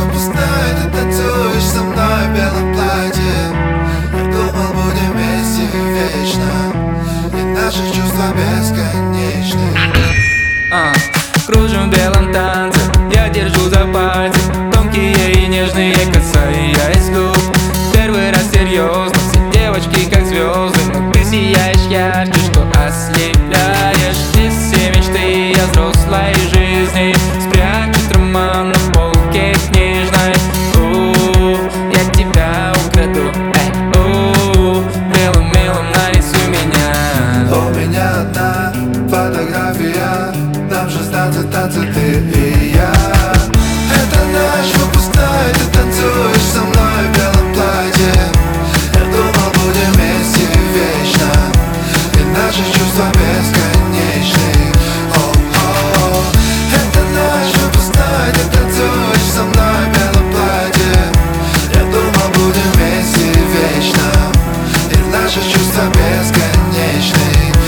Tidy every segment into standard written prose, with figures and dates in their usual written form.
выпускной, ты танцуешь со мной в белом платье. Я думал, будем вместе вечно, и наши чувства бесконечны. Кружим в белом танце, я держу за пальцы, тонкие и нежные, касаясь губ. Первый раз серьезно, все девочки как звезды, но ты сияешь ярче, что ослепляешь. Здесь все мечты о взрослой жизни спрячут роман на полке книжной. Я тебя украду, белым мелом нарисуй меня. У меня одна фотография, нам 16 танцев, ты и я. Это наш выпускной, ты танцуешь со мной в белом платье. Я думал, будем вместе вечно, и наши чувства бесконечны. Это наш выпускной, ты танцуешь со мной в белом платье. Я думал, будем вместе вечно, и наши чувства бесконечны.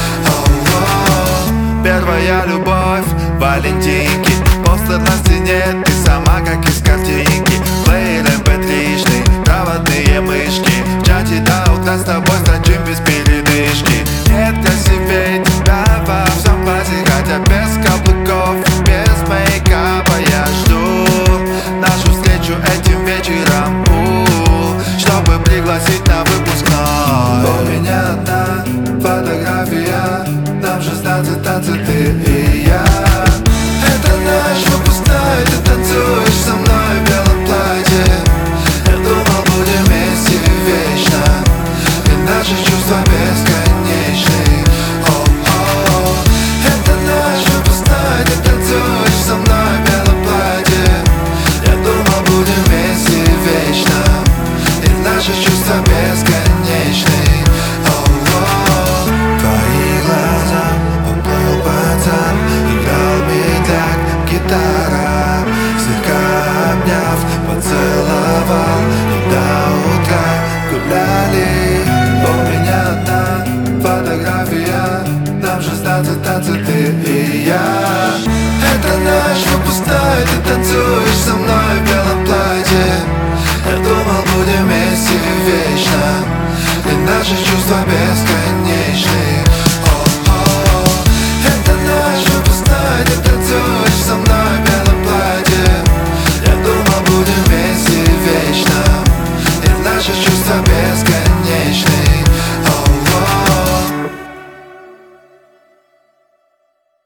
Первая любовь, Валентинки, постер на стене, ты сама как из картинки. Плеер MP3-шный, проводные мышки, в чате до утра с тобой строчим без передышки. Нет красивее тебя во всем классе, хотя без каблуков